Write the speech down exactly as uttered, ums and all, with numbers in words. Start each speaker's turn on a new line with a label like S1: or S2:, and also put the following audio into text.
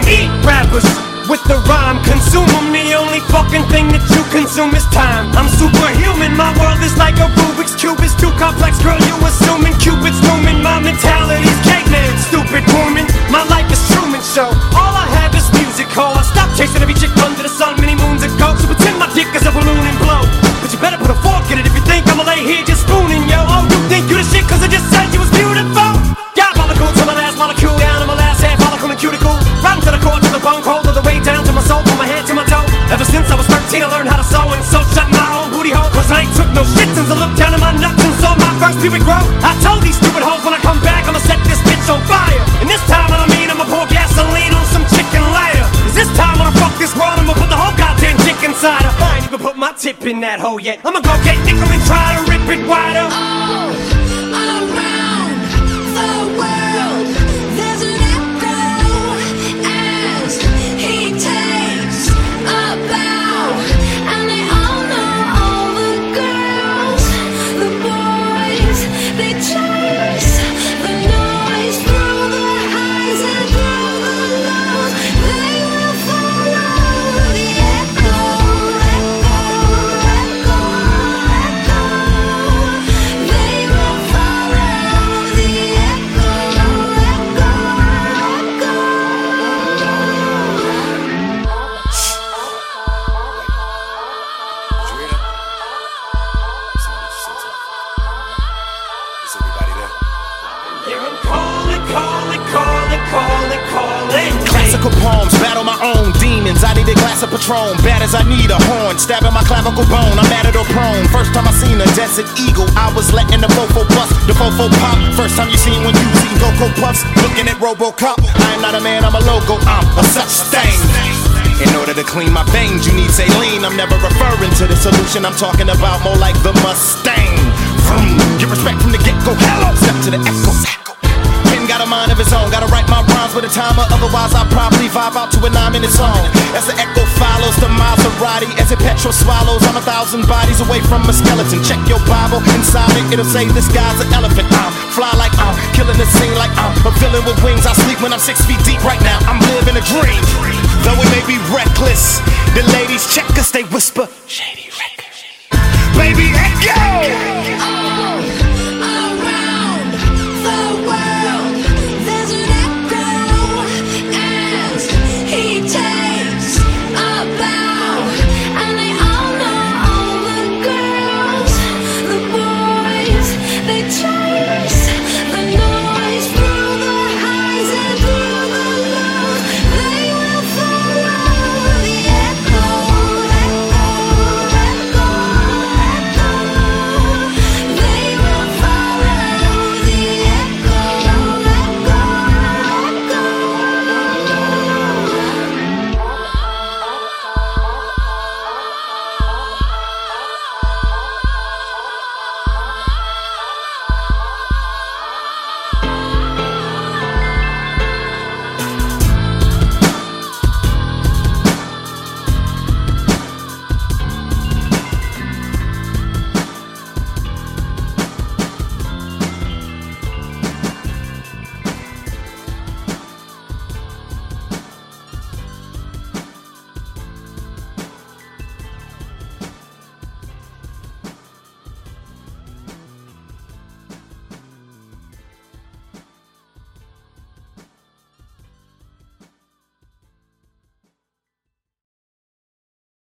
S1: eat rappers with the rhyme, consume them. The only fucking thing that you consume is time. I'm superhuman, my world is like a Rubik's Cube. It's too complex, girl, you assuming Cupid's looming. My mentality's caveman, stupid woman. My life is Truman Show. All I have is music, ho. I stopped chasing every chick under the sun many moons ago. So pretend my dick is a balloon and blow. But you better put a fork in it if you think I'ma lay here just spooning, yo. Oh, you think you the shit cause I just said you was beautiful? Diabolical to my last molecule, down to my last half follicle and cuticle. Rotten to the core, to the bone, cold all the way down to my soul, from my head to my toe. Ever since I was thirteen, I learned how to sew and so shut my own booty hole. Cause I ain't took no shit since I looked down at my nuts and saw my first pubic grow. I told these stupid hoes when I come back, I'ma set this bitch on fire. And this time I don't mean I'ma pour gasoline on some chicken lighter. Cause this time when I fuck this world, I'ma put the whole goddamn dick inside her. I ain't even put my tip in that hole yet. I'ma go get nickel and try to rip it wider.
S2: All around the world, there's an echo as he takes a bow. And they all know all the girls, the boys, they chase the noise through the highs and through the lows. They will follow the echo, echo, echo, echo. They will follow the echo, echo, echo.
S3: Is everybody there?
S1: Hear 'em calling, calling, calling, calling, calling.
S4: Classical poems, battle my own demons. I need a glass of Patron, bad as I need a horn. Stabbing my clavicle bone, I'm at it or prone. First time I seen a desert eagle, I was letting the fofo bust, the fofo pop. First time you seen when you seen Cocoa Puffs, looking at Robocop. I am not a man, I'm a logo, I'm a such thing. In order to clean my veins, you need saline. I'm never referring to the solution, I'm talking about more like the Mustang. Vroom. Get respect from the get-go, hello, step to the echo. Pen got a mind of his own, gotta write my rhymes with a timer, otherwise I'll probably vibe out to a nine-minute song. As the echo follows the Maserati, as it petrol swallows, I'm a thousand bodies away from a skeleton. Check your Bible, inside it, it'll say this guy's an elephant. I'm fly like I'm killing the scene like I'm a villain with wings. I sleep when I'm six feet deep right now, I'm living a dream. Though it may be reckless, the ladies check us, they whisper, Shady Records. Baby, echo!